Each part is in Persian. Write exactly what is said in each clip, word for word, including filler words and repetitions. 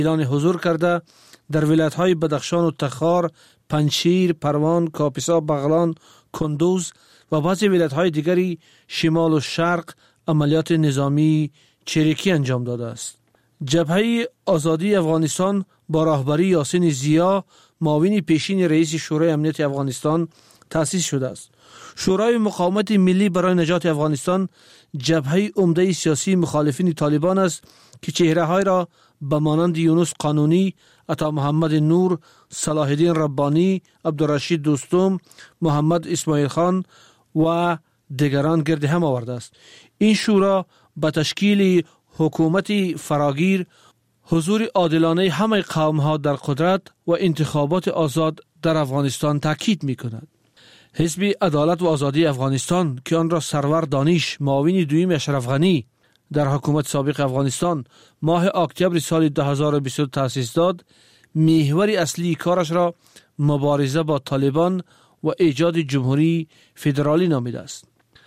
اعلان حضور کرده در ولایت‌های بدخشان و تخار، پنجشیر، پروان، کاپیسا، بغلان، کندوز و بعضی ولایت‌های دیگری شمال و شرق عملیات نظامی چریکی انجام داده است. جبهه آزادی افغانستان با راهبری یاسین زیا، معاون پیشین رئیس شورای امنیت افغانستان تأسیس شده است. شورای مقاومت ملی برای نجات افغانستان جبهه عمده سیاسی مخالفین طالبان است که چهره‌های را به مانند یونس قانونی، عطا محمد نور، صلاح الدین ربانی، عبدالرشید دوستم، محمد اسماعیل خان و دیگران گرد هم آورده است. این شورا به تشکیل حکومت فراگیر، حضور عادلانه همه قوم‌ها در قدرت و انتخابات آزاد در افغانستان تاکید می‌کند. حزب عدالت و آزادی افغانستان که آن را سرور دانش، معاون دویم اشرف غنی در حکومت سابق افغانستان ماه اکتبر سال دو هزار و بیست و دو تأسیس داد، محور اصلی کارش را مبارزه با طالبان و ایجاد جمهوری فدرالی نامیده است.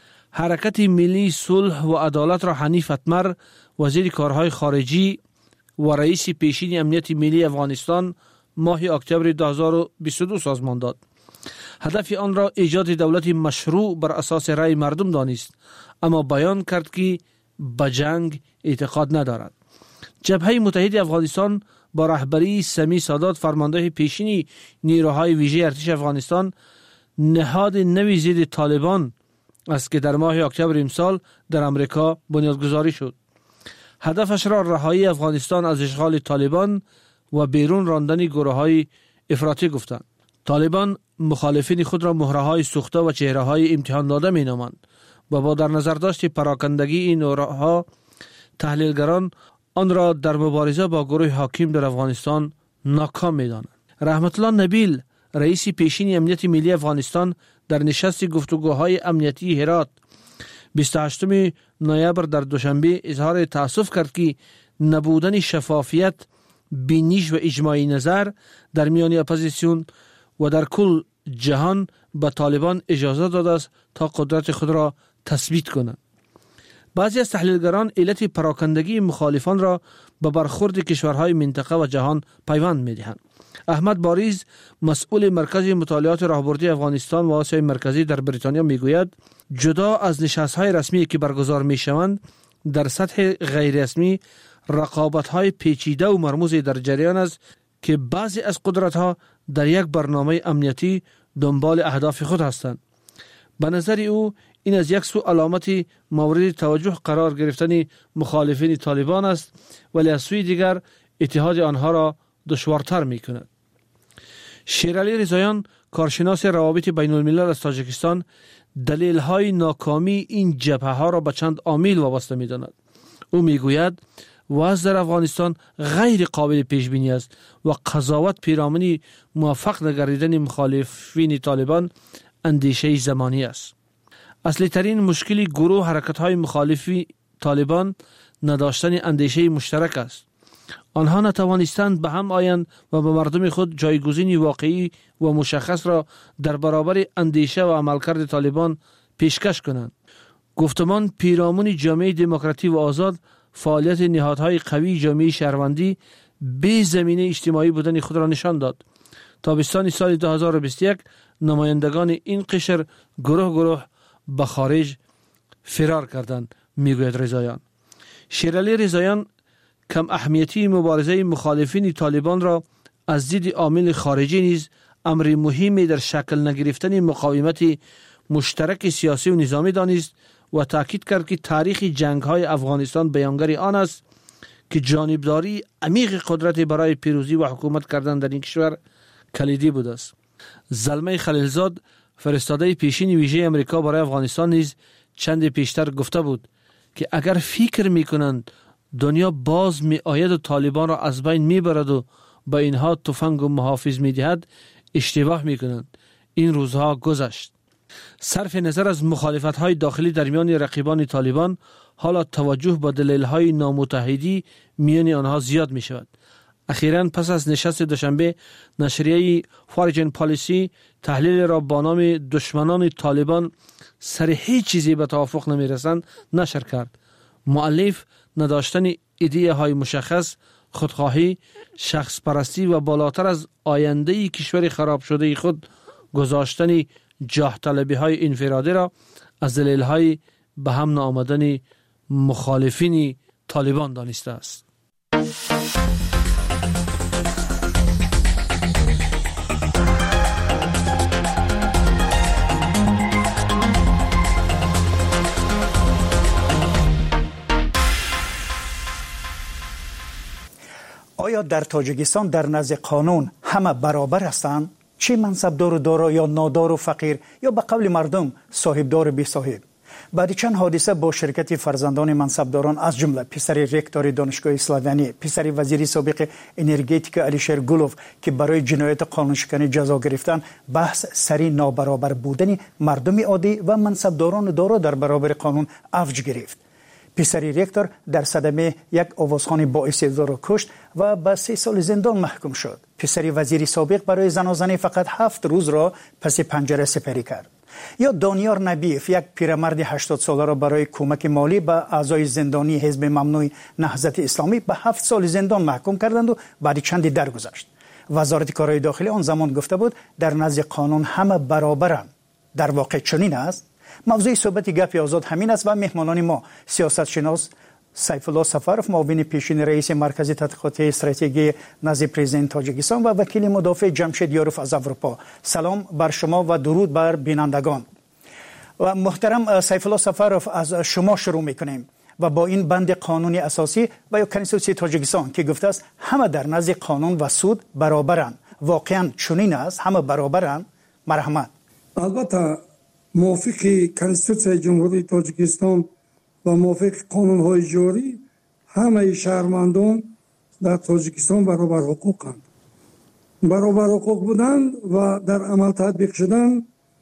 حرکت ملی صلح و عدالت را حنیف اتمر، وزیر کارهای خارجی و رئیس پیشین امنیت ملی افغانستان ماه اکتبر دو هزار و بیست و دو سازمان داد. هدف آن را ایجاد دولت مشروع بر اساس رأی مردم دانست، اما بیان کرد که به جنگ اعتقاد ندارد. جبهه متحد افغانستان با رهبری سمی سادات، فرمانده پیشین نیروهای ویژه ارتش افغانستان، نهاد نوی ضد طالبان است که در ماه اکتبر امسال در امریکا بنیادگذاری شد. هدفش را رهایی افغانستان از اشغال طالبان و بیرون راندن گروه‌های افراطی گفتند. طالبان مخالفین خود را مهره‌های سوخته و چهره‌های امتحان داده می‌نامند و با در نظر داشت پراکندگی این نورها، تحلیلگران آن را در مبارزه با گروه حاکم در افغانستان ناکام می‌دانند. رحمت الله نبیل، رئیس پیشین امنیت ملی افغانستان، در نشست گفتگوهای امنیتی هرات بیست و هشتم نوامبر در دوشنبه اظهار تأسف کرد که نبودن شفافیت، بینش و اجماعی نظر در میان اپوزیسیون و در کل جهان به طالبان اجازه داده است تا قدرت خود را تثبیت کنند. بعضی از تحلیلگران علت پراکندگی مخالفان را به برخورد کشورهای منطقه و جهان پیوند می‌دهند. احمد باریز، مسئول مرکز مطالعات راهبردی افغانستان و آسیای مرکزی در بریتانیا میگوید جدا از نشست‌های رسمی که برگزار می‌شوند، در سطح غیر رسمی رقابت‌های پیچیده و مرموز در جریان است که بعضی از قدرت‌ها در یک برنامه امنیتی دنبال اهداف خود هستند. به نظر او این از یک سو علامت مورد توجه قرار گرفتن مخالفین طالبان است، ولی از سوی دیگر اتحاد آنها را دشوارتر می کند. شیرعلی رضاییان، کارشناس روابط بین الملل از تاجیکستان، دلیل های ناکامی این جبهه ها را به چند عامل وابسته می داند. او می گوید وضع در افغانستان غیر قابل پیش بینی است و قضاوت پیرامون موفق نگردیدن مخالفین طالبان اندیشه زمانی است. اصلی ترین مشکلی گروه حرکت های مخالفی طالبان نداشتن اندیشه مشترک است. آنها نتوانستند به هم آیند و به مردم خود جایگزین واقعی و مشخص را در برابر اندیشه و عملکرد طالبان پیشکش کنند. گفتمان پیرامون جامعه دموکراتی و آزاد، فعالیت نهادهای قوی جامعه شهروندی به زمینه اجتماعی بودن خود را نشان داد. تابستان سال دو هزار و بیست و یک نمایندگان این قشر گروه گروه به خارج فرار کردند، میگوید رضاییان. شیرعلی رضاییان کم اهمیتی مبارزه مخالفین طالبان را از دید عامل خارجی نیز امر مهمی در شکل نگرفتن مقاومت مشترک سیاسی و نظامی دانست و تاکید کرد که تاریخ جنگ‌های افغانستان بیانگر آن است که جانبداری عمیق قدرت برای پیروزی و حکومت کردن در این کشور کلیدی بوده است. زلمه خلیلزاد، فرستاده پیشین ویژه امریکا برای افغانستان، نیز چند پیشتر گفته بود که اگر فکر می‌کنند دنیا باز می آید و طالبان را از بین می برد و با اینها تفنگ و محافظ می دهد، اشتباه می کنند. این روزها گذشت. صرف نظر از مخالفت های داخلی در میان رقیبان طالبان، حالا توجه با دلیل های نامتحدی میان آنها زیاد می شود. اخیراً پس از نشست دوشنبه، نشریه فارجن پالیسی تحلیل را با نام دشمنان طالبان سر هیچ چیزی به توافق نمی رسند نشر کرد. مؤلف نداشتن ایده های مشخص، خودخواهی، شخص پرستی و بالاتر از آینده کشور خراب شده خود گذاشتن جاه طلبی های انفرادی را از دلیل های به هم نآمدن مخالفین طالبان دانسته است. آیا در تاجیکستان در نزد قانون همه برابر هستند؟ چه منصبدار و دارا یا نادار و فقیر یا به قول مردم صاحبدار و بی صاحب؟ بعد چند حادثه با شرکت فرزندان منصبداران از جمله پسر رکتور دانشگاه اسلامی، پسر وزیر سابق انرژتیک علیشیر گلوف که برای جنایت قانونشکنی جزا گرفتن، بحث سری نابرابر بودن مردم عادی و منصبداران دارا در برابر قانون افج گرفت. پسر رکتور در صدمه یک آوازخوان باعث اعزار کشت و به سه سال زندان محکوم شد. پسر وزیر سابق برای زنازنی فقط هفت روز را پس پنجره سپری کرد. یا دانیار نبیف، یک پیرمرد هشتاد ساله را برای کمک مالی به اعضای زندانی حزب ممنوع نهضت اسلامی به هفت سال زندان محکوم کردند و بعد چندی درگذشت. وزارت کارهای داخلی آن زمان گفته بود در نزد قانون همه برابرند. در واقع چنین است؟ موضوع صحبت گپ آزاد همین است و مهمانان ما سیاست شناس سیف الله سفرов، معاون پیشین رئیس مرکز تحقیقات استراتژی نزد پرزیدنت تاجیکستان و وکیل مدافع جمشید یاروف از اروپا. سلام بر شما و درود بر بینندگان. و محترم سیف الله سفرов، از شما شروع میکنیم و با این بند قانونی اساسی و یا کنستیتوسی تاجیکستان که گفته است همه در نزد قانون و سود برابرند، واقعا چنین است؟ همه برابرند؟ مرحمت. البته موافق کنستیتوسی جمهوری تاجیکستان و موافق قانون‌های جاری همه شهروندان در تاجیکستان برابر حقوقند. برابر حقوق بودن و در عمل تطبیق شدن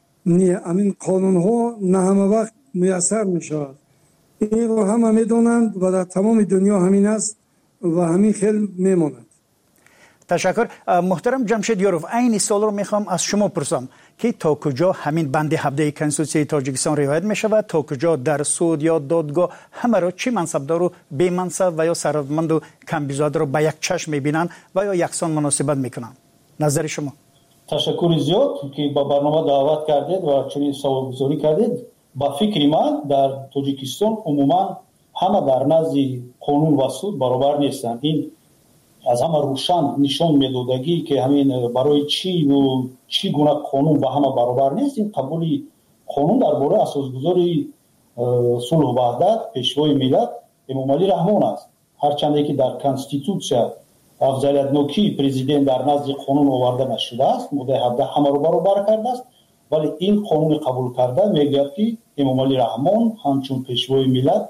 همین قانون‌ها نه همه وقت میسر میشود. این رو همه میدونند و در تمام دنیا همین است و همین خیلی میماند. تشکر. محترم جمشید یاروف، این سوال رو میخوام از شما پرسم که تا کجا همین بند هفده کنستیتوسی تاجیکستان رعایت می شود؟ تا کجا در سود یا دادگاه همه را چه منصبدار و بی منصب و یا ثروتمند و کم بیزاد را به یک چشم میبینند و یا یکسان مناسبت میکنند؟ نظر شما؟ تشکر زیاد که با برنامه دعوت کردید و چنین سوال گذاری کردید. با فکر من در تاجیکستان عموما همه در نزد قانون و سود برابر نیستند. این از همه روشن نشان میدادگی که همین برای چی و چی گونه قانون با همه برابر نیست. این قبول قانون درباره اساسگذاری صلح و وحدت پیشوای ملت امام علی رحمان است. هرچند که در کنستیتوسی افضلیت‌نوکی پرزیدنت در نزد قانون آورده نشده است، ماده هفده همه رو برابر کرده است، ولی این قانون قبول کرده میگوید که امام علی رحمان همچون پیشوای ملت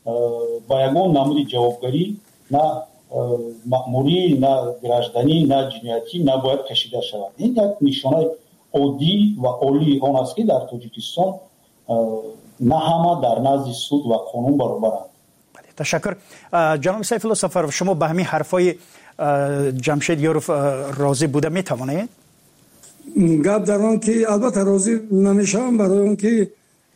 با یگان نمود جوابگری نه مأموری، نه گرجدنی، نه جنایتی نباید کشیده شود. این یک نشانه عادی و عالی آن است که در تاجیکستان نه همه در نزد سود و قانون برابرند. تشکر. جناب سیف الله سفرov، شما به همین حرفای جمشید یاروف راضی بوده میتوانید؟ گپ در آن که البته راضی نمیشم، برای اون که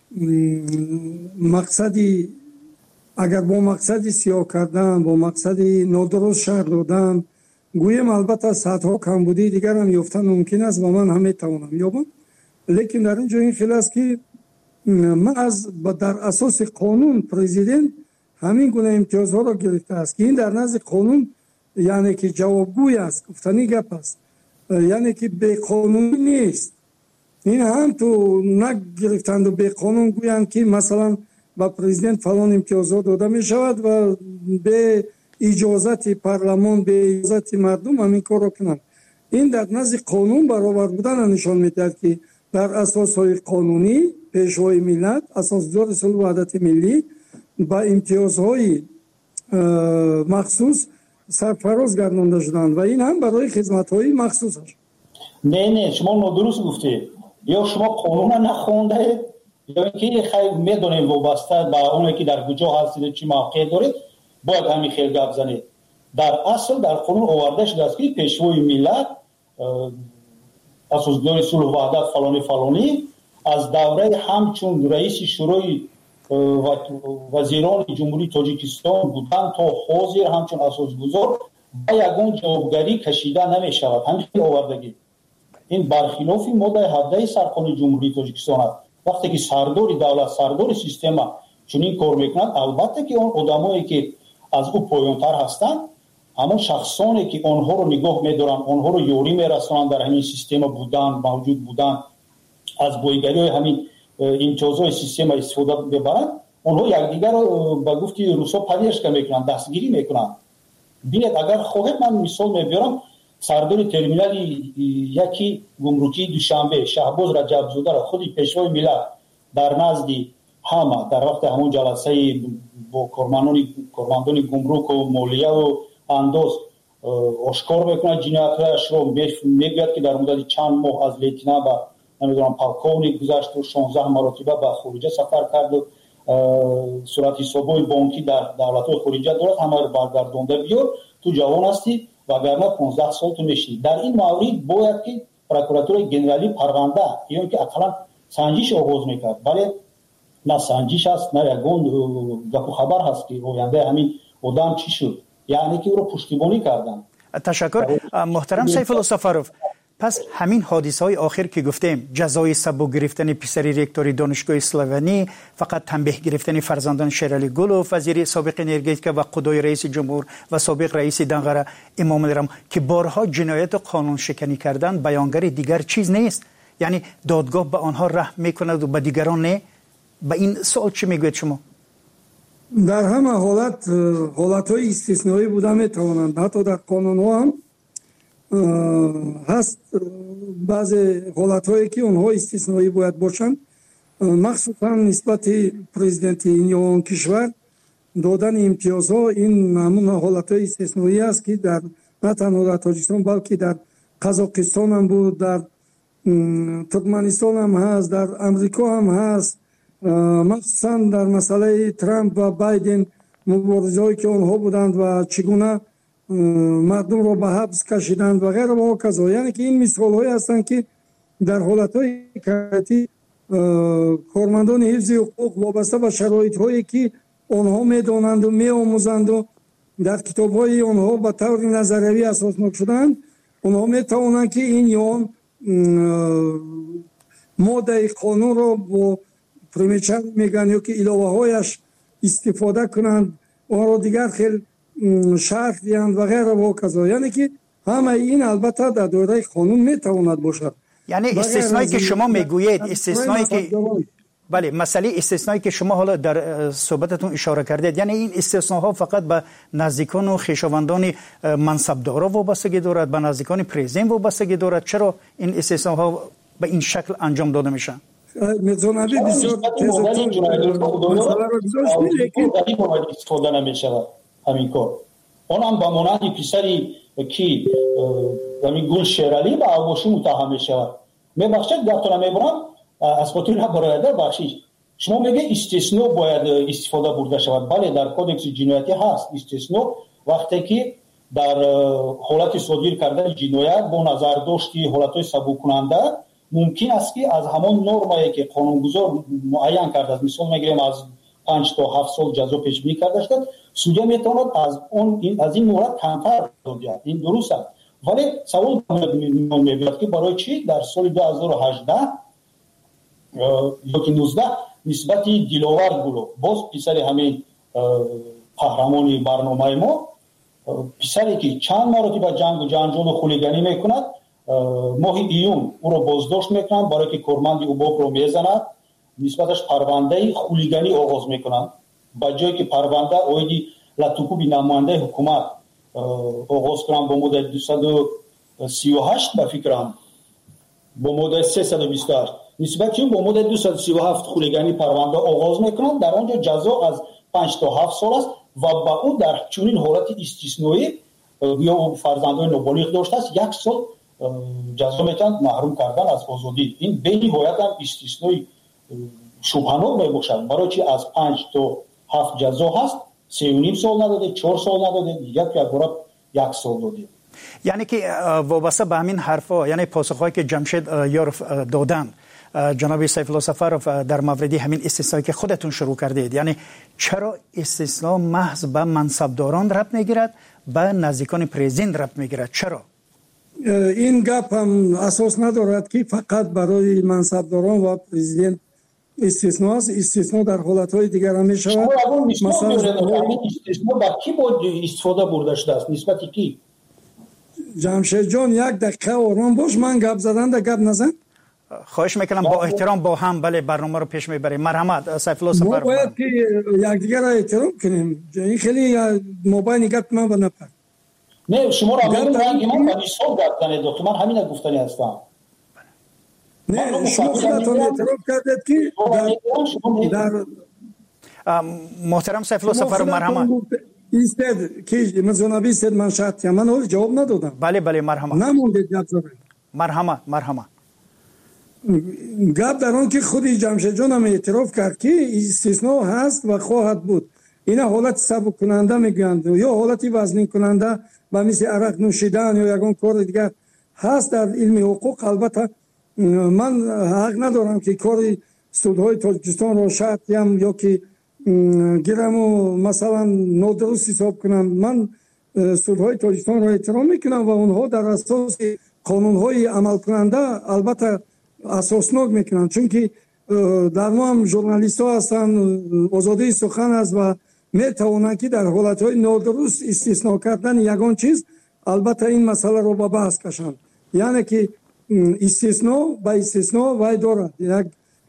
مقصدی اگر با مقصدی سیاه کردن، با مقصدی نادرست شهر دادن، گویم البته صدها کمبودی دیگر هم یافتن ممکن است و من هم میتوانم یابم. لیکن در اینجا این خیلی است که من از در اساس قانون پرزیدنت همین گونه امتیازها را گرفته است که این در نزد قانون یعنی که جوابگوی است، گفتنی گپ است، یعنی که به قانون نیست. این هم تو نگرفتند و به قانون گویند که مثلا با پرزیدنت فلان امتیازات داده می شود و به اجازت پارلمان، به اجازت مردم همین کار را کنند. این در نزد قانون برابر بودن نشان میدهد که در اساسهای قانونی پیشوای ملت، اساسدار صلح و وحدت ملی با امتیازهای مخصوص سرفراز گردانده شدند و این هم برای خدمت‌های مخصوص است. نه نه شما نادرست گفتید. یا شما قانون را نخوندید یا اینکه خیلی میدونید وابسته به اونی که در کجا هستید چی موقع دارید باید همین خیلی گپ زنید. در اصل در قانون آورده شده است که پیشوای ملت اساسدار صلح و وحدت فلانی فلانی از دوره همچون رئیس شورای وزیران جمهوری تاجیکستان بودن تا حاضر همچون اساسگذار با یگان جوابگری کشیده نمی شود. همین آوردگی این برخلاف ماده هفده سرخانه جمهوری تاجیکستان است. وقتی که سردار دولت سردار سیستم چنین کار میکنند، البته که اون آدمایی که از او پایانتر هستند، همون شخصانی که آنها رو نگاه می‌دارن، آنها رو یاری می‌رسانند در همین سیستم بودن، موجود بودن، از بایگری همین امتیازهای سیستم استفاده ببرند، آنها یکدیگر رو به گفتی روسا پذیرش میکنند، دستگیری میکنند. ببینید اگر خواهید من مثال میبرم، سردار ترمینال یکی گمرکی دوشنبه شهباز رجبزاده را خود پیشوای ملت در نزد همه در وقت همون جلسه با کارمندان کارمندان گمرک و مالیه و انداز آشکار میکنه جنایت‌هایش رو، میگوید که در مدت چند ماه از لیتنانت به نمیدونم پالکونیک گذشت و شانزده مرتبه به خارج سفر کرد و صورت حساب‌های بانکی در دولت‌های خارجی دارد، همه رو برگردونده بیار تو جوان هستی وگرنه پانزده سال تو میشی. در این مورد باید که پروکراتور گنرالی پرونده یا که اصلا سنجش آغاز میکرد، ولی نه سنجش است نه یگان گپ و خبر هست که آینده همین آدم چی شد، یعنی که او رو پشتیبانی کردن. تشکر محترم سیف الله سفروف. پس همین حادثه های آخر که گفتیم، جزای سبک گرفتن پسری رکتور دانشگاه اسلوونی، فقط تنبیه گرفتن فرزندان شیرعلی گلوف، وزیر سابق انرژتیک و قضای رئیس جمهور و سابق رئیس دنغره امام الرم که بارها جنایت و قانون شکنی کردن، بیانگر دیگر چیز نیست؟ یعنی دادگاه به آنها رحم میکند و به دیگران نه؟ به این سوال چی میگوید شما؟ در همه حالت حالت های استثنایی بوده میتوانند، حتی در قانون ها هم هست بعضی حالت هایی که اونها استثنایی باید باشند، مخصوصا نسبت پرزیدنت این کشور دادن امتیازها. این همون حالت های استثنایی است که در نه تنها در تاجیکستان بلکه در قزاقستان هم بود، در ترکمنستان هم هست، در امریکا هم هست، مخصوصا در مسئله ترامپ و بایدن مبارزه هایی که آنها بودند و چگونه مردم را به حبس کشیدند و غیره و کذا. یعنی که این مثال هایی هستند که در حالت های کارتی کارمندان حفظ حقوق وابسته به شرایط هایی که آنها میدانند و میآموزند و در کتاب های آنها به طور نظریه اساسناک شدند، آنها میتوانند که این یا ماده قانون را با پرمیچر میگن یا که علاوه هایش استفاده کنند، آن را دیگر خیلی شرح دیند و غیره و کذا. یعنی که همه این البته در دایره قانون میتواند باشد. یعنی استثنایی که شما میگویید، استثنایی که بله مسئله استثنایی که شما حالا در صحبتتون اشاره کردید، یعنی این استثناها فقط به نزدیکان و خویشاوندان منصبدارا وابستگی دارد، به نزدیکان پرزیدنت وابستگی دارد؟ چرا این استثناها به این شکل انجام داده میشن؟ میزانبی بسیار استفاده نمیشود همین کار. اون هم به مانند پسری که همین گل شیرعلی به اوباشی متهم میشود. میبخشید گفتم میبرم از خاطر برایده بخشش شما میگه استثناء باید استفاده برده شود. بله در کودکس جنایتی هست استثناء، وقتی که در حالت صادر کردن جنایت با نظر داشتی حالتهای سبک کننده ممکن است که از همان نرمایی که قانونگذار معین کرده است، مثال میگیریم از پنج تا هفت سال جزا پیش بینی کرده است، سودیا میتواند از اون از این مورد کمتر بگیرد. این درست است، ولی سوال میاد که برای چی در سال دو هزار و هجده یا که نوزده نسبت دلاور گلو باز پسر همین قهرمانی برنامه ما، پسری که چند مرتبه جنگ و جنجال و خولیگانی میکند، ماه ایون او را بازداشت میکنند برای که کارمند اوباک رو میزند، نسبتش پرونده خولیگانی آغاز میکنند. با جایی که پرونده اویدی لطوکوبی نماینده حکومت آغاز کنند با مدت دویست و سی و هشت به فکرم با مدت سیصد و بیست و هشت نسبت چون با مدت دویست و سی و هفت خولیگانی پرونده آغاز میکنند، در آنجا جزا از پنج تا هفت سال است و با او در چنین حالت استثنایی یا فرزندان نابالغ داشته است یک سال جزا میتوند محروم کردن از آزادی. این به نهایت هم استثنایی شبهناک میباشد. برای چی از پنج تا هفت جزا هست، سه و نیم سال نداده، چهار سال نداده، یک یک بار یک سال داده. یعنی که وابسته به همین حرفا، یعنی پاسخهایی که جمشید یاروف دادن جناب سیف الله سفروف در مورد همین استثنایی که خودتون شروع کردید، یعنی چرا استثناء محض به منصبداران ربط میگیرد به نزدیکان پرزیدنت ربط میگیره. چرا؟ این گپ هم اساس ندارد که فقط برای منصبداران و پرزیدنت استثناء است. استثناء در حالتهای دیگر هم میشود. مثلا استثناء با کی بود استفاده برده شده است؟ نسبتی کی؟ جمشید جان یک دقیقه آرام باش، من گپ زدن ده گپ نزن. خواهش میکنم با احترام با هم بله برنامه رو پیش میبریم. مرحمت سیف الله ما سفر. باید که یکدیگر را احترام کنیم. این خیلی موبایل گپ من و نپر. نه شما را همین رنگی من با نیسان گفت کنید دکتر، من همین گفتنی هستم. نه شما خودتان اعتراف کردید که در محترم سیف الله سفر مرحمت ایستد که مزونابی استد من شرط من اول جواب ندادم. بله بله مرحمت. نمونده گپ زدن. مرحمت مرحمت. گپ در آن که خودی جمشید جان هم اعتراف کرد که استثناء هست و خواهد بود. این حالت سبک کننده میگویند یا حالتی وزنی کننده و مثل عرق نوشیدن یا یگان کار دیگر هست در علم حقوق. البته من حق ندارم که کار سودهای تاجیکستان را شرط هم یا که گیرم و مثلا نادرست حساب کنم. من سودهای تاجیکستان را احترام میکنم و اونها در اساس قانونهای عمل کننده البته اساسناک میکنن، چون که در ما هم ژورنالیست ها هستن، آزادی سخن است و میتوانند که در حالتهای نادرست استثناء کردن یگان چیز البته این مسئله رو به بحث کشند. یعنی که استثناء با استثناء وای دارد یک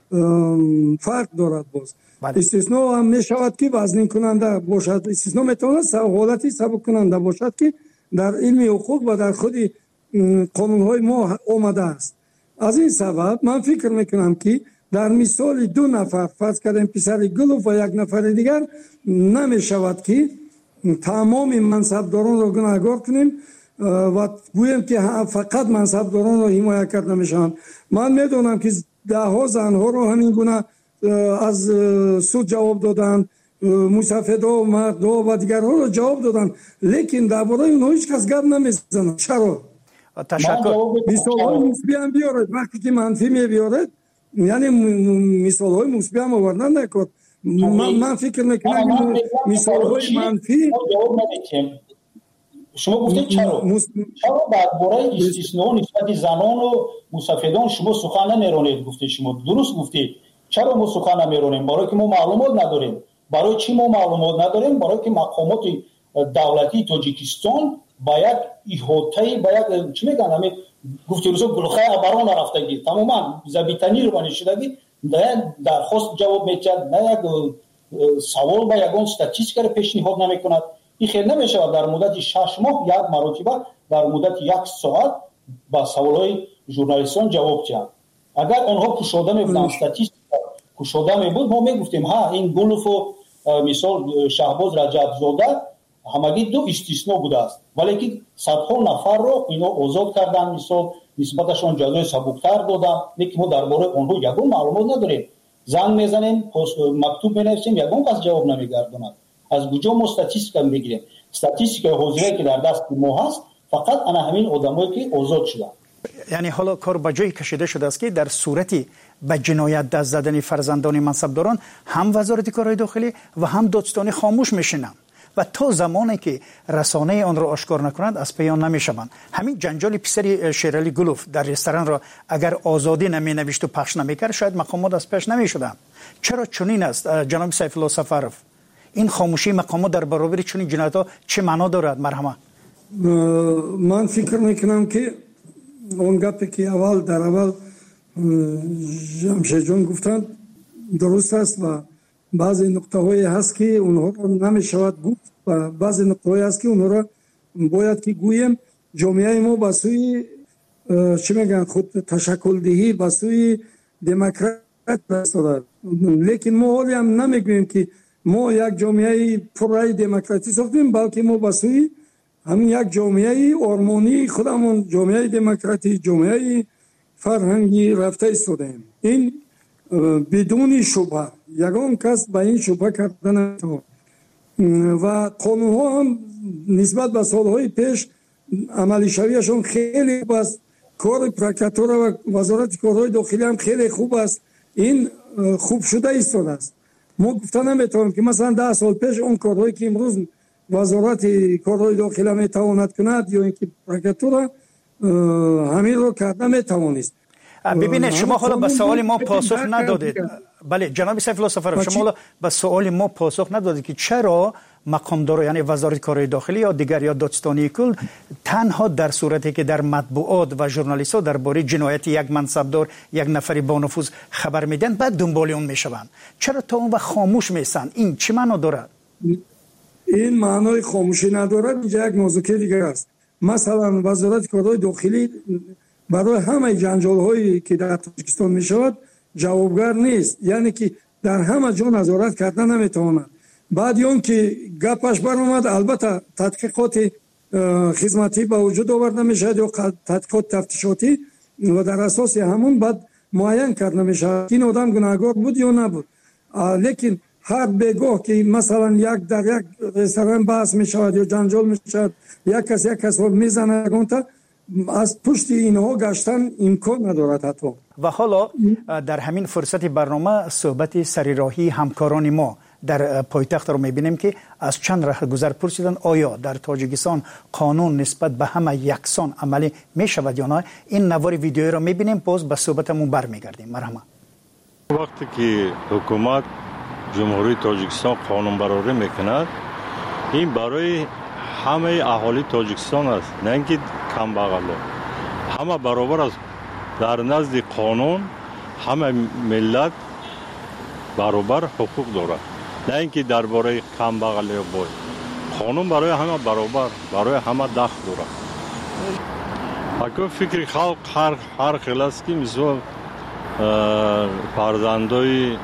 فرق دارد. باز استثناء هم میشود که وزنی کننده باشد، استثناء میتواند حالتی سبک کننده باشد که در علم حقوق و در خود قانونهای ما آمده است. از این سبب من فکر میکنم که در مثال دو نفر فرض کردیم پسر گلوف و یک نفر دیگر نمیشود که تمام منصبداران را گناهکار کنیم و گویم که فقط منصبداران را حمایت کرده میشن. من میدونم که ده ها زنها را همین گونه از سود جواب دادن، مصفدا و مردا و دیگرها را جواب دادن، لیکن درباره اونها هیچ کس گپ نمیزنه. چرا؟ تشکر. مثال های مثبی هم بیارد، وقتی که منفی می بیارد یعنی مثال های مثبی هم آوردن نکرد. من, من فکر میکنم مثال های منفی جواب ندید. شما گفتید چرا؟ مس... چرا درباره استثناء نسبت زنان و مصفدان شما سخن نمیرونید؟ گفتید شما درست گفتید. چرا ما سخن نمیرونیم؟ برای که ما معلومات نداریم. برای چی ما معلومات نداریم؟ برای که مقامات دولتی تاجیکستان باید احاطه باید چی میگن همین گفتی روزا گلخه ابران رفتگی تماما زبیتنی رو بنشیدگی نه درخواست جواب میده، نه یک سوال با یگان استاتیستیک رو پیشنهاد نمیکند. این خیلی نمیشه در مدت شش ماه یک مرتبه در مدت یک ساعت با سوالای ژورنالیستان جواب دهند. اگر آنها کشوده میبودن استاتیستیک کشوده میبود ما میگفتیم ها این گلوف و مثال شهباز رجب زاده همگی دو استثناء بوده است، ولی که صدها نفر رو اینا آزاد کردن، مثال نسبتشون جزای سبکتر دادن، لیکن ما درباره اونها یگان معلومات نداریم. زنگ میزنیم مکتوب مینویسیم یگان کس جواب نمیگرداند. از کجا ما استاتیستیک میگیریم؟ استاتیستیک حاضری که در دست ما هست فقط انا همین آدمایی که آزاد شدن. یعنی حالا کار به جایی کشیده شده است که در صورتی به جنایت دست زدن فرزندان منصبداران هم وزارت کارهای داخلی و هم دادستانی خاموش میشینند و تا زمانی که رسانه آن را آشکار نکنند از پیان نمیشوند. همین جنجال پسر شیرالی گلوف در رستوران را اگر آزادی نمی نوشت و پخش نمیکرد شاید مقامات از پیش نمیشدند. چرا چنین است جناب سیف الله سفرف؟ این خاموشی مقامات در برابر چنین جنایت‌ها چه معنا دارد؟ مرحمت. من فکر میکنم که اون گپی که اول در اول جمشید جان گفتند درست است و بعضی نقطه هایی هست که اونها را نمیشود گفت و بعضی نقطه هایی هست که اونها را باید که گویم. جامعه ما به سوی چی میگن خود تشکل دهی به سوی دموکرات رسیده، لیکن ما حالی هم نمیگوییم که ما یک جامعه پررای دموکراتی ساختیم، بلکه ما به سوی همین یک جامعه آرمانی خودمون جامعه دموکراتی جامعه فرهنگی رفته ایستادیم. این بدون شبهه یگان کس به این شبهه کردن نمیتونه و قانون ها هم نسبت به سالهای پیش عملی شویشون خیلی خوب است. کار پروکراتور و وزارت کارهای داخلی هم خیلی خوب است. این خوب شده ایستاده است. ما گفتن نمیتونیم که مثلا ده سال پیش اون کارهایی که امروز وزارت کارهای داخلی میتواند کند یا اینکه پروکراتور همین رو کرده میتوانست. ببینید شما حالا به سوال ما پاسخ ندادید. بله جناب سیف الله سفرов شما حالا به سوال ما پاسخ ندادید که چرا مقامدار یعنی وزارت کارهای داخلی یا دیگر یا دادستانی کل تنها در صورتی که در مطبوعات و ژورنالیست‌ها درباره جنایت یک منصبدار یک نفری با نفوذ خبر میدن بعد دنبال اون میشوند، چرا تا اون وقت خاموش میسن؟ این چه معنا دارد؟ این معنای خاموشی ندارد. اینجا یک موضوع دیگر است. مثلا وزارت کارهای داخلی برای همه جنجال هایی که در تاجیکستان می شود جوابگر نیست، یعنی که در همه جا نظارت کردن نمیتواند. بعد اون که گپش برآمد البته تحقیقات خدمتی به وجود آورده می شود یا تحقیقات تفتیشاتی و در اساس همون بعد معین کرده می شود این آدم گناهکار بود یا نبود. لیکن هر بگاه که مثلا یک در یک رستوران بحث می شود یا جنجال می شود یک کس یک کس رو می زنه از پشت اینها گشتن امکان ندارد حتی. و حالا در همین فرصت برنامه صحبت سریراهی همکاران ما در پایتخت رو میبینیم که از چند راه گذر پرسیدن آیا در تاجیکستان قانون نسبت به همه یکسان عملی میشود یا نه. این نوار ویدیویی رو میبینیم باز به صحبتمون برمیگردیم. مرحبا. وقتی که حکومت جمهوری تاجیکستان قانون برآوری میکند این برای همه اهالی تاجیکستان است، نه اینکه کم بغل. همه برابر است در نزد قانون، همه ملت برابر حقوق دارد، نه اینکه درباره کم بغل یا بای. قانون برای همه برابر، برای همه دخل دارد. اگر فکر خلق هر هر خیلی است که مثل فرزندای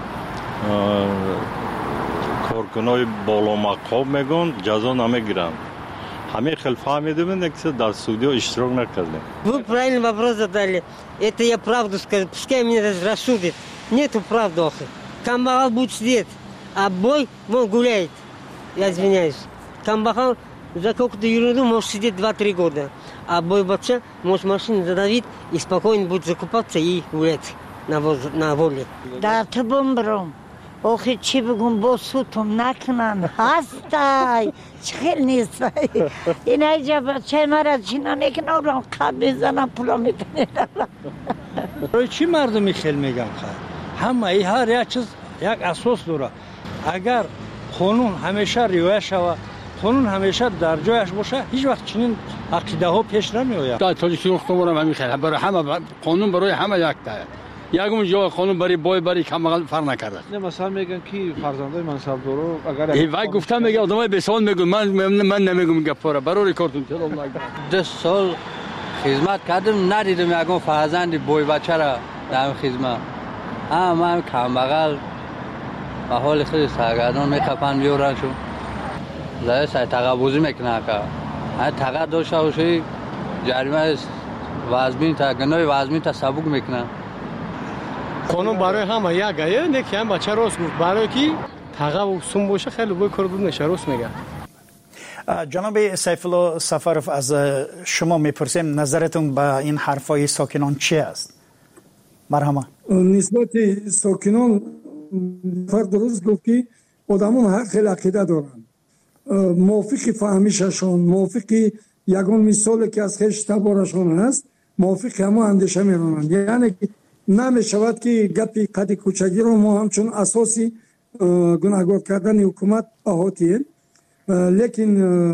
کارکنای بالا مقام میگن جزا намегиранд. Хаме хел фаҳмида бинед ки дар судиё иштирок накардем. Вы правильный вопрос задали. Это я правду скажу. Пускай меня рассудит. Нету правды. Камбахал будет сидеть, а бой вон гуляет. Я извиняюсь. Камбахал за какую-то ерунду может сидеть два-три года. А бой вообще может машину задавить и спокойно будет закупаться и гулять на, воз... на воле. Да, ты бомбром. Ох, и чего богом босутом накнан, хастай, чхел нистай. И найдя чай марадчина некнором кабы зана пулами пенера. برای چی مردمی خیل میگن خواهد؟ همه ای هر یک چیز یک اساس داره. اگر قانون همیشه رعایت شود، قانون همیشه در جایش باشه، هیچ وقت چنین عقیده ها پیش نمیآید. در تاجیکستان قانون همین خیلی برای همه قانون برای همه یک تا. یکم جای قانون برای بای برای کم فرق نکرده. نه مثلا میگن کی فرزندای منصبدارو اگر ای وای گفتم میگه آدمای به سوال میگن من من نمیگم گپاره برای کارتون چلو ده سال خدمت کردم ندیدم یکم فرزند بای بچه را در خدمت. اما من کم بغل و حال خیلی سرگردان میخپن بیارن شو. زای سای تقابوزی میکنه که هر تقاد داشته باشی جریمه وزمین تا گناه وزمین تا سبک میکنه. قانون برای همه یکه، نه که هم بچه راست گفت برای کی تقا و سوم باشه خیلی بوی کردون نشه راست میگه. جناب سیف الله سفرов از شما میپرسیم نظرتون به این حرفای ساکنان چی است؟ مرحبا. نسبت ساکنان فرد درست گفت که آدمون هر خیلی عقیده دارن، موافق فهمیششون، موافق یگان مثال که از خیش تبارشون هست، موافق همه اندیشه میرونن. یعنی نمی شود که گپی قد کوچگی رو ما همچون اساسی گناهکار کردن حکومت احاطیه، لیکن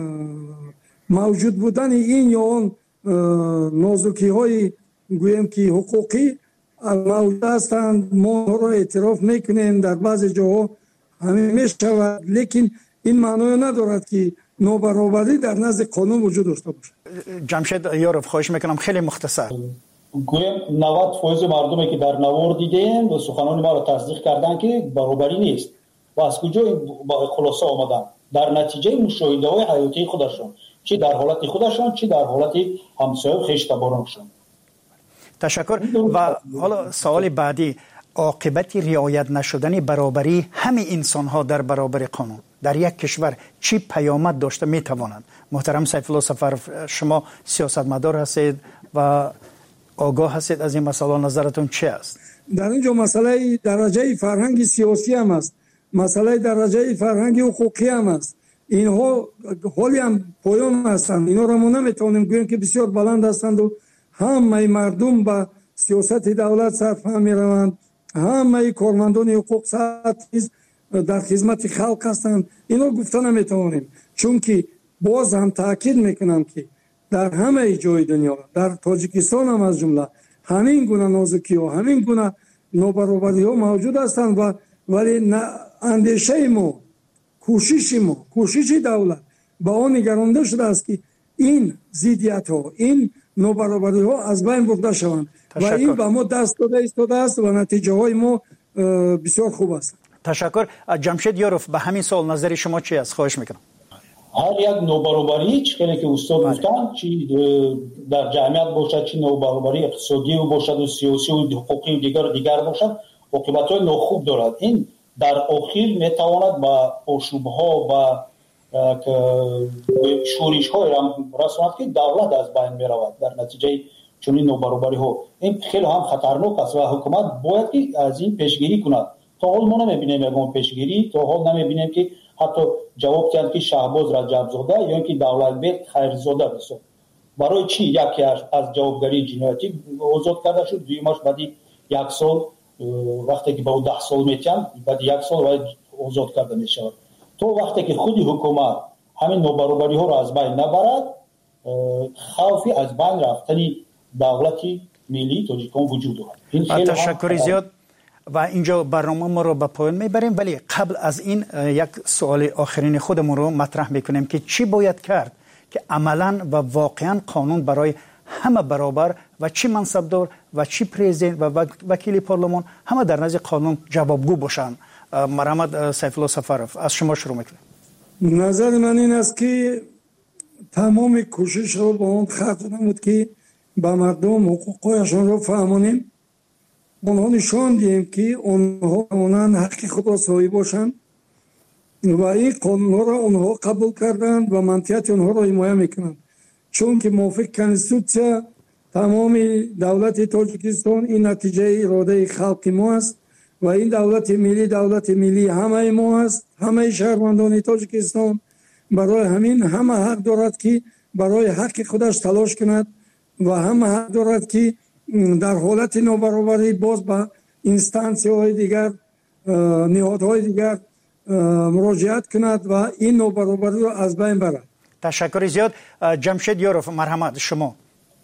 موجود بودن این یا اون نازکی های گویم که حقوقی موجود هستند، ما رو اعتراف میکنیم در بعض جاها همین میشود، لیکن این معنی ندارد که نابرابری در نزد قانون وجود داشته باشه. جمشید یاروف خواهش میکنم خیلی مختصر. گویم نود فیصد مردمی که در نوار دیدن و سخنان ما را تصدیق کردن که برابری نیست و از کجا با خلاصه آمدن در نتیجه مشاهده های حیاتی خودشون، چی در حالت خودشون چی در حالت همسایه و خویش تبارانشون. تشکر. و حالا سوال بعدی، عاقبت رعایت نشدن برابری همه انسان ها در برابر قانون در یک کشور چی پیامد داشته میتوانند؟ محترم سیف الله سفرов شما سیاستمدار هستید و آگاه هستید از این مسئله، نظرتون چی است؟ در اینجا مسئله درجه فرهنگ سیاسی هم است، مسئله درجه فرهنگ حقوقی هم است. اینها حالی هم پایان هستند. اینا را ما نمیتونیم گوییم که بسیار بلند هستند و همه مردم به سیاست دولت سرفهم میروند، همه کارمندان حقوق در خدمت خلق هستند. اینا گفته نمیتونیم، چون که باز هم تاکید میکنم که در همه جای دنیا، در تاجیکستان هم از جمله، همین گونه نازکی ها، همین گونه نابرابری ها موجود هستند و ولی اندیشه ما، کوشش ما، کوشش دولت با آن نگرانده شده است که این ضدیت ها، این نابرابری ها از بین برده شوند و این به ما دست داده ایستاده است و نتیجه های ما بسیار خوب است. تشکر. جمشید یاروف، به همین سوال نظر شما چی است؟ خواهش میکنم. هر یک نابرابری چیزی که استاد گفتن، چی در جامعه باشد، چی نابرابری اقتصادی باشد و سیاسی و حقوقی و دیگر دیگر باشد، عاقبت‌های ناخوب دارد. این در آخر میتواند با آشوب‌ها و شورش‌های رساند که دولت از بین میرود در نتیجه چنین نابرابری‌ها. این خیلی هم خطرناک است و حکومت باید که از این پیشگیری کند. تا حال ما نمی‌بینیم یگان پیشگیری، تا حال نمی‌بینیم که حتی جواب دهند که شهباز رجب‌زاده یا اینکه دولتبek خیرزاده بسید. برای چی یکی از جوابگری جنایتی آزاد کرده شد، دویمش بعدی یک سال وقتی که با ده سال میتیم بعد یک سال باید آزاد کرده میشود. تو وقتی که خودی حکومت همین نابرابری ها را از بین نبرد، خوفی از بین رفتن دولتی ملی تاجیکستان وجود دارد. تشکر زیاد و اینجا برنامه ما رو به پایان میبریم، ولی قبل از این یک سوال آخرین خودمون رو مطرح میکنیم که چی باید کرد که عملاً و واقعاً قانون برای همه برابر و چی منصبدار و چی پرزیدنت و وکیل پارلمان همه در نزد قانون جوابگو باشن. مرحمت سیف الله سفرов، از شما شروع میکنم. نظر من این است که تمام کوشش رو با اون خط نمود که با مردم حقوقشون رو فهمونیم، اونها نشان دیم که اونها اونان حق خود را صاحب باشن و این قانون را اونها قبول کردن و منطقیت اونها را حمایت میکنن، چون که موافق کنستیتوسیا تمام دولت تاجیکستان این نتیجه اراده خلق ما است و این دولت ملی دولت ملی همه ما است، همه شهروندان تاجیکستان. برای همین همه حق دارد که برای حق خودش تلاش کند و همه حق دارد که در حالت نابرابری باز به اینستانسی های دیگر، نهادهای دیگر مراجعت کند و این نابرابری را از بین برد. تشکر زیاد. جمشید یاروف، مرحمت شما.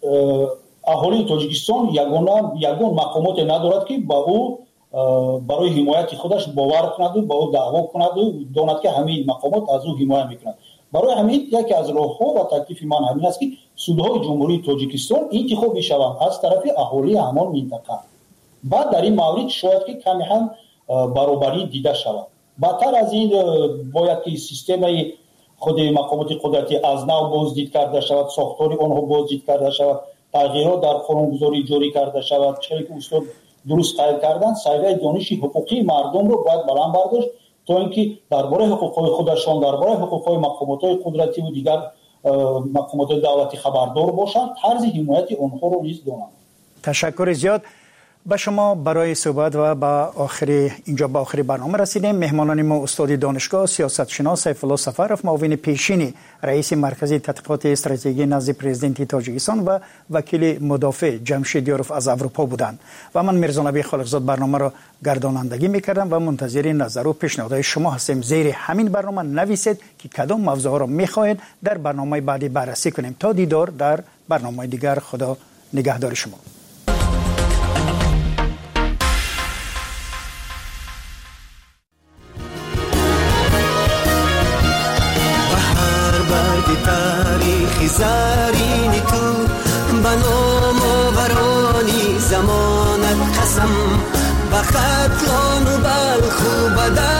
اهالی تاجیکستان یگان یگان مقامات ندارد که با او برای حمایت خودش باور کند و با او دعوا کند و داند که همین مقامات از او حمایت میکنند. برای همین یکی از راه‌ها و تکلیف من همین است که سودهای جمهوری تاجیکستان انتخاب می‌شوند از طرف اهالی همان منطقه. بعد در این مورد شاید که کمی هم برابری دیده شود. بدتر از این باید که سیستم خود مقامات قدرتی از نو بازدید کرده شود، ساختار آنها بازدید کرده شود، تغییرات در قانونگذاری جاری کرده شود. چرا که استاد درست قائل کردن سایه دانش حقوقی مردم رو باید بلند برداشت تا اینکه درباره حقوق‌های خودشان، درباره حقوق‌های مقامات قدرتی و دیگر مقامات دولتی خبردار باشند، طرز حمایت آنها رو نیز دانند. تشکر زیاد. با شما برای صحبت و با آخری اینجا با آخری برنامه رسیدیم. مهمانان ما استاد دانشگاه سیاست شناس سیف الله سفرov، معاون پیشین رئیس مرکز تحقیقات استراتژیکی نزد پرزیدنت تاجیکستان و وکیل مدافع جمشید یاروف از اروپا بودند و من میرزا نبی خالقزاد برنامه را گردانندگی میکردم و منتظر نظر و پیشنهادهای شما هستیم. زیر همین برنامه نویسید که کدام موضوع را میخواهید در برنامه بعدی بررسی کنیم. تا دیدار در برنامه دیگر. خدا نگهدار شما. زارین تو بنام و برانی زمانت قسم بخط لانو بالخو بدن